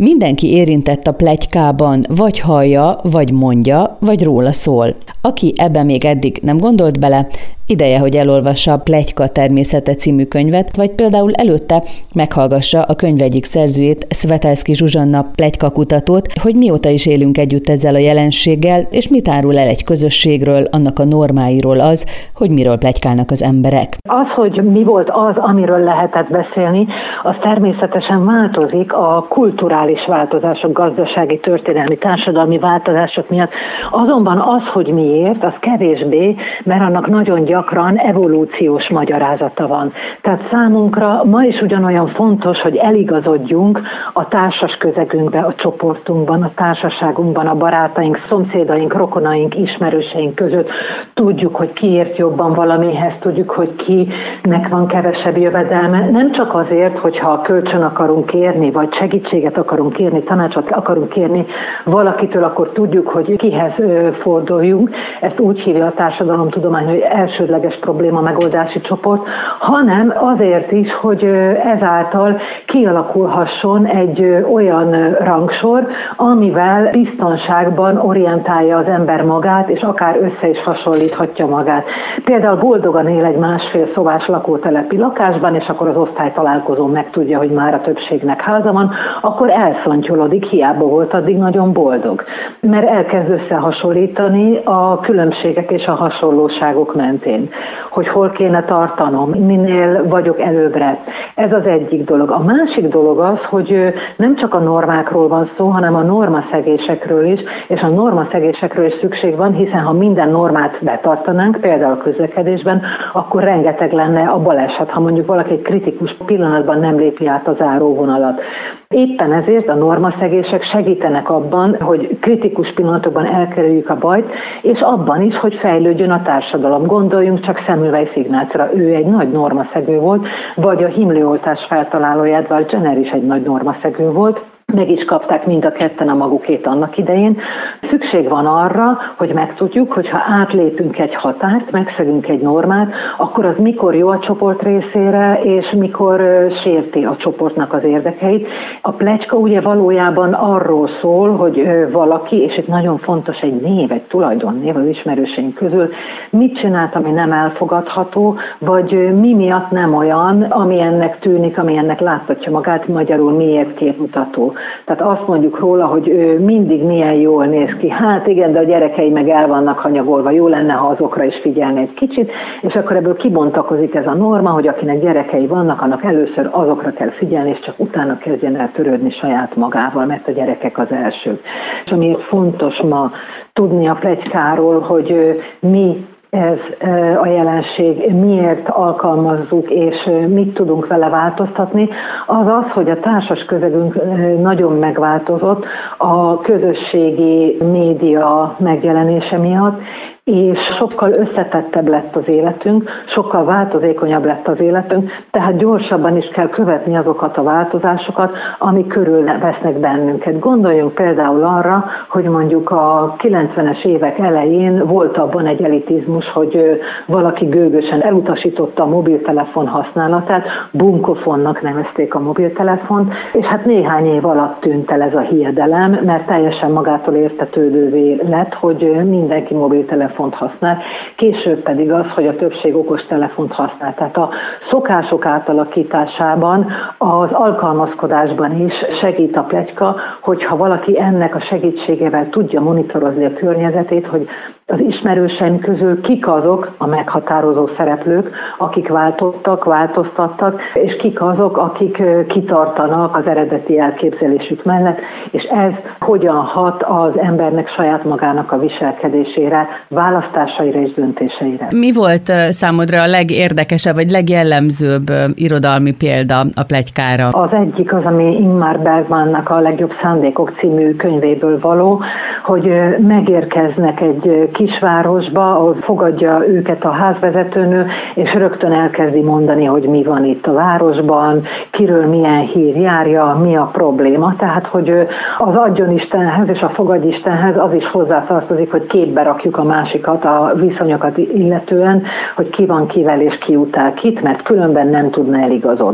Mindenki érintett a pletykában, vagy hallja, vagy mondja, vagy róla szól. Aki ebbe még eddig nem gondolt bele, ideje, hogy elolvassa a Pletyka természete című könyvet, vagy például előtte meghallgassa a könyv egyik szerzőjét, Szvetelszky Zsuzsanna pletykakutatót, hogy mióta is élünk együtt ezzel a jelenséggel, és mit árul el egy közösségről, annak a normáiról az, hogy miről pletykálnak az emberek. Az, hogy mi volt az, amiről lehetett beszélni, az természetesen változik a kulturális változások, gazdasági, történelmi, társadalmi változások miatt. Azonban az, hogy miért, az kevésbé, mert annak nagyon gyakran evolúciós magyarázata van. Tehát számunkra ma is ugyanolyan fontos, hogy eligazodjunk a társas közegünkbe, a csoportunkban, a társaságunkban, a barátaink, szomszédaink, rokonaink, ismerőseink között. Tudjuk, hogy ki ért jobban valamihez, tudjuk, hogy kinek van kevesebb jövedelme. Nem csak azért, hogyha kölcsön akarunk kérni, vagy segítséget akarunk kérni, tanácsot akarunk kérni valakitől, akkor tudjuk, hogy kihez forduljunk. Ezt úgy hívja a társadalomtudomány, hogy elsődleges probléma megoldási csoport, hanem azért is, hogy ezáltal kialakulhasson egy olyan rangsor, amivel biztonságban orientálja az ember magát, és akár össze is hasonlíthatja magát. Például boldogan él egy másfél szobás lakótelepi lakásban, és akkor az osztálytalálkozón megtudja, hogy már a többségnek háza van, akkor elszontyolodik, hiába volt addig nagyon boldog. Mert elkezd összehasonlítani a különbségek és a hasonlóságok mentén, hogy hol kéne tartanom, minél vagyok előbbre. Ez az egyik dolog. A másik dolog az, hogy nem csak a normákról van szó, hanem a normaszegésekről is, és a normaszegésekről is szükség van, hiszen ha minden normát betartanánk, például a közlekedésben, akkor rengeteg lenne a baleset, ha mondjuk valaki egy kritikus pillanatban nem lépi át a záróvonalat. Éppen ezért a normaszegések segítenek abban, hogy kritikus pillanatokban elkerüljük a bajt, és abban is, hogy fejlődjön a társadalom. Gondoljunk csak Semmelweis Ignácra, ő egy nagy normaszegő volt, vagy a himlőoltás feltalálója Edward Jenner is egy nagy normaszegő volt. Meg is kapták mind a ketten a magukét annak idején. Szükség van arra, hogy megtudjuk, hogy ha átlépünk egy határt, megszegünk egy normát, akkor az mikor jó a csoport részére, és mikor sérti a csoportnak az érdekeit. A pletyka ugye valójában arról szól, hogy valaki, és itt nagyon fontos egy név, egy tulajdonnév az ismerőseink közül, mit csinált, ami nem elfogadható, vagy mi miatt nem olyan, ami ennek tűnik, ami ennek láttatja magát, magyarul miért képmutató. Tehát azt mondjuk róla, hogy ő mindig milyen jól néz ki. Hát igen, de a gyerekei meg el vannak hanyagolva, jó lenne, ha azokra is figyelni egy kicsit, és akkor ebből kibontakozik ez a norma, hogy akinek gyerekei vannak, annak először azokra kell figyelni, és csak utána kezdjen el törődni saját magával, mert a gyerekek az elsők. És amiért fontos ma tudni a pletykáról, hogy mi ez a jelenség, miért alkalmazzuk, és mit tudunk vele változtatni, az az, hogy a társas közegünk nagyon megváltozott a közösségi média megjelenése miatt, és sokkal összetettebb lett az életünk, sokkal változékonyabb lett az életünk, tehát gyorsabban is kell követni azokat a változásokat, amik körülvesznek bennünket. Gondoljunk például arra, hogy mondjuk a 90-es évek elején volt abban egy elitizmus, hogy valaki gőgösen elutasította a mobiltelefon használatát, bunkofonnak nevezték a mobiltelefont, és hát néhány év alatt tűnt el ez a hiedelem, mert teljesen magától értetődővé lett, hogy mindenki mobiltelefont használ, később pedig az, hogy a többség okostelefont használ. Tehát a szokások átalakításában, az alkalmazkodásban is segít a pletyka, hogyha valaki ennek a segítségével tudja monitorozni a környezetét, hogy az ismerőseim közül kik azok a meghatározó szereplők, akik változtattak, és kik azok, akik kitartanak az eredeti elképzelésük mellett, és ez hogyan hat az embernek saját magának a viselkedésére, választásaira és döntéseire. Mi volt számodra a legérdekesebb, vagy legjellemzőbb irodalmi példa a pletykára? Az egyik az, ami Ingmar Bergmannak a Legjobb szándékok című könyvéből való, hogy megérkeznek egy kisvárosba, ahol fogadja őket a házvezetőnő, és rögtön elkezdi mondani, hogy mi van itt a városban, kiről milyen hír járja, mi a probléma. Tehát, hogy az adjon Istenhez és a fogadj Istenhez az is hozzátartozik, hogy képbe rakjuk a másikat, a viszonyokat illetően, hogy ki van kivel és ki utál kit, mert különben nem tudna eligazodni.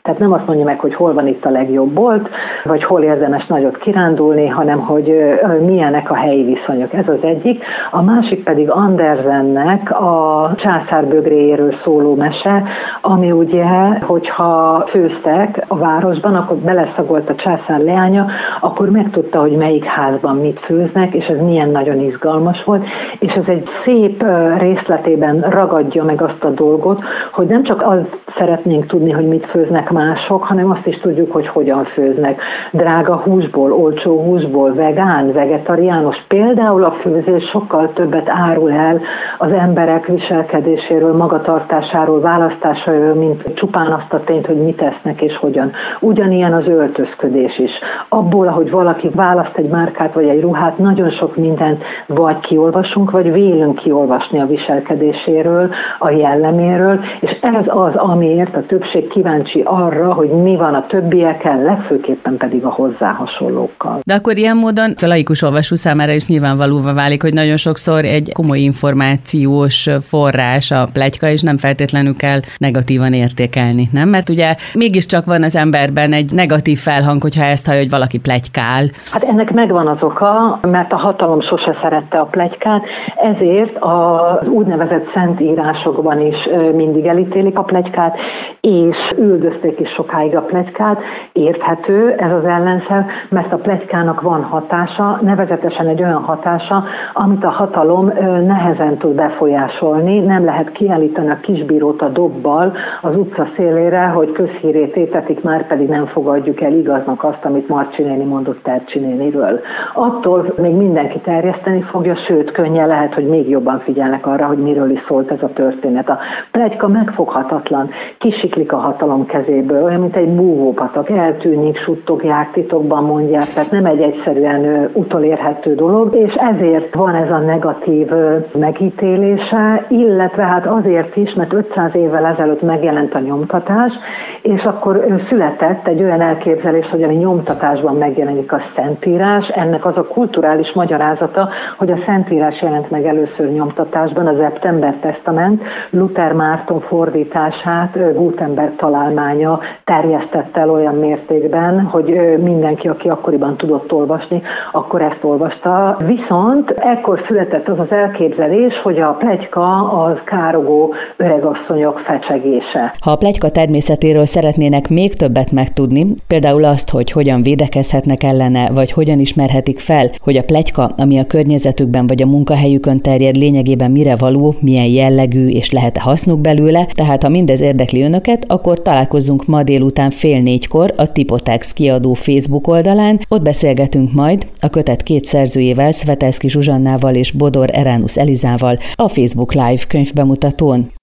Tehát nem azt mondja meg, hogy hol van itt a legjobb bolt, vagy hol érdemes nagyot kirándulni, hanem hogy milyenek a helyi viszonyok. Ez az egyik. A másik pedig Andersennek a császár bögréjéről szóló mese, ami ugye, hogyha főztek a városban, akkor beleszagolt a császár leánya, akkor megtudta, hogy melyik házban mit főznek, és ez milyen nagyon izgalmas volt, és ez egy szép részletében ragadja meg azt a dolgot, hogy nem csak azt szeretnénk tudni, hogy mit főznek mások, hanem azt is tudjuk, hogy hogyan főznek. Drága húsból, olcsó húsból, vegán, vegetariánus. Például a főzés sokkal többet árul el az emberek viselkedéséről, magatartásáról, választásairól, mint csupán azt a tényt, hogy mit esznek és hogyan. Ugyanilyen az öltözködés is. Abból, ahogy valaki választ egy márkát vagy egy ruhát, nagyon sok mindent vagy kiolvasunk, vagy vélünk kiolvasni a viselkedéséről, a jelleméről, és ez az, amiért a többség kíváncsi arra, hogy mi van a többiekkel, legfőképpen pedig a hozzá hasonlókkal. De akkor ilyen módon a laikus olvasó számára is nyilvánvalóvá válik, hogy nagyon sokszor egy komoly információs forrás a pletyka, és nem feltétlenül kell negatívan értékelni, nem? Mert ugye mégiscsak van az emberben egy negatív felhang, hogyha ezt hallja, hogy valaki pletykál. Hát ennek megvan az oka, mert a hatalom sose szerette a pletykát, ezért az úgynevezett szentírásokban is mindig elítélik a pletykát, és üldözték is sokáig a pletykát. Érthető ez az ellenszer, mert a pletykának van hatása, nevezetesen egy olyan hatása, amit a hatalom nehezen tud befolyásolni. Nem lehet kiállítani a kisbírót a dobbal az utca szélére, hogy közhírét étetik, már pedig nem fogadjuk el igaznak azt, amit Marcsi néni mondott Tercsi néniről. Attól még mindenki terjeszteni fogja, sőt, könnyen lehet, hogy még jobban figyelnek arra, hogy miről is szólt ez a történet. A pletyka megfoghatatlan, kisiklik a hatalom kezéből, olyan, mint egy búvópatak, eltűnik, suttogják, titokban mondják, tehát nem egy egyszerűen utolérhető dolog, és ezért van ez a negatív megítélése, illetve hát azért is, mert 500 évvel ezelőtt megjelent a nyomtatás, és akkor született egy olyan elképzelés, hogy a nyomtatásban megjelenik a Szentírás. Ennek az a kulturális magyarázata, hogy a Szentírás jelent meg először nyomtatásban, az September Testament, Luther Márton fordítását Gutenberg találmánya terjesztette el olyan mértékben, hogy mindenki, aki akkoriban tudott olvasni, akkor ezt olvasta. Viszont ekkor született az az elképzelés, hogy a pletyka az károgó öregasszonyok fecsegése. Ha a pletyka természetéről szeretnének még többet megtudni, például azt, hogy hogyan védekezhetnek ellene, vagy hogyan ismerhetik fel, hogy a pletyka, ami a környezetükben vagy a munkahelyükön terjed, lényegében mire való, milyen jellegű és lehet-e hasznuk belőle, tehát ha mindez érdekli önöket, akkor találkozzunk ma délután 3:30 a Tipotex kiadó Facebook oldalán, ott beszélgetünk majd a kötet két szerzőjével, Szvetelszky Zsuzsannával és Bodor Eránusz Elizával a Facebook Live könyvbemutatón.